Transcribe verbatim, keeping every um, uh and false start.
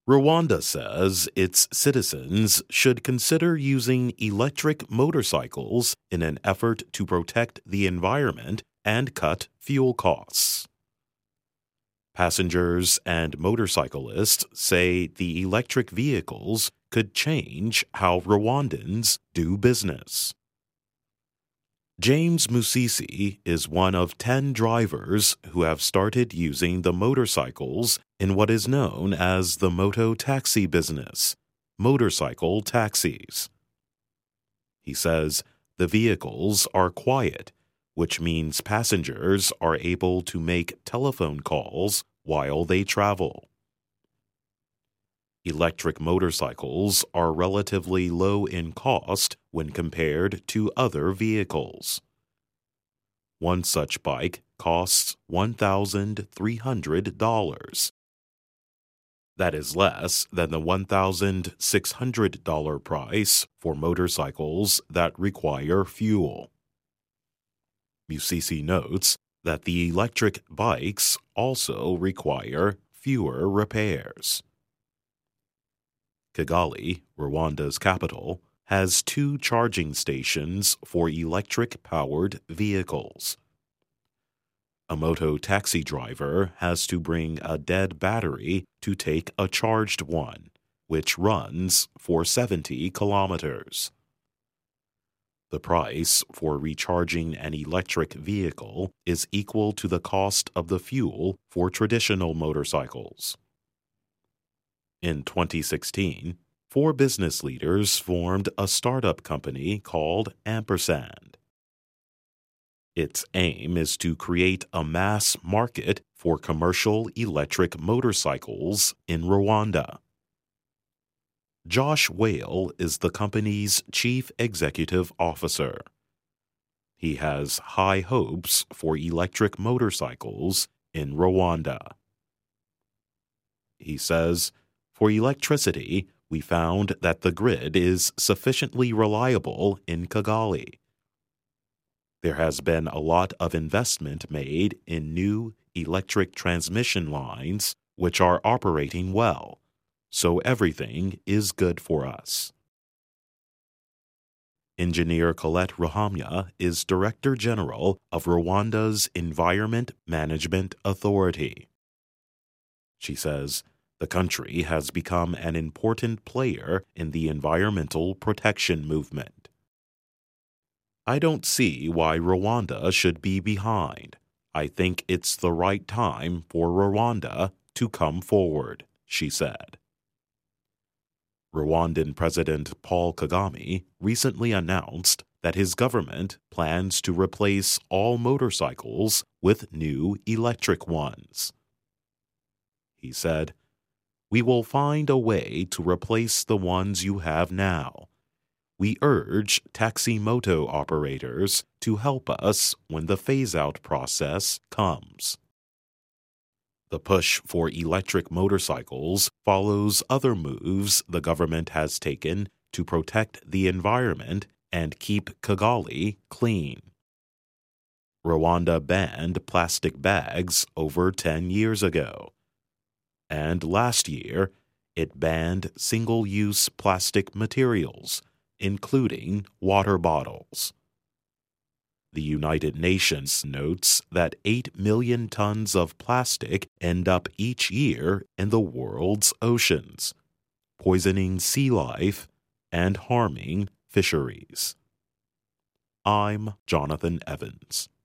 Rwanda says its citizens should consider using electric motorcycles in an effort to protect the environment and cut fuel costs. Passengers and motorcyclists say the electric vehicles could change how Rwandans do business. James Musisi is one of ten drivers who have started using the motorcycles in what is known as the moto taxi business, motorcycle taxis. He says the vehicles are quiet, which means passengers are able to make telephone calls while they travel. Electric motorcycles are relatively low in cost when compared to other vehicles. One such bike costs one thousand three hundred dollars. That is less than the one thousand six hundred dollars price for motorcycles that require fuel. Musisi notes that the electric bikes also require fewer repairs. Kigali, Rwanda's capital, has two charging stations for electric-powered vehicles. A moto taxi driver has to bring a dead battery to take a charged one, which runs for seventy kilometers. The price for recharging an electric vehicle is equal to the cost of the fuel for traditional motorcycles. In twenty sixteen, four business leaders formed a startup company called Ampersand. Its aim is to create a mass market for commercial electric motorcycles in Rwanda. Josh Whale is the company's chief executive officer. He has high hopes for electric motorcycles in Rwanda. He says, "For electricity, we found that the grid is sufficiently reliable in Kigali. There has been a lot of investment made in new electric transmission lines, which are operating well, so everything is good for us." Engineer Colette Ruhamya is Director General of Rwanda's Environment Management Authority. She says, the country has become an important player in the environmental protection movement. "I don't see why Rwanda should be behind. I think it's the right time for Rwanda to come forward," she said. Rwandan President Paul Kagame recently announced that his government plans to replace all motorcycles with new electric ones. He said, "We will find a way to replace the ones you have now. We urge taxi moto operators to help us when the phase-out process comes." The push for electric motorcycles follows other moves the government has taken to protect the environment and keep Kigali clean. Rwanda banned plastic bags over ten years ago. And last year, it banned single-use plastic materials, including water bottles. The United Nations notes that eight million tons of plastic end up each year in the world's oceans, poisoning sea life and harming fisheries. I'm Jonathan Evans.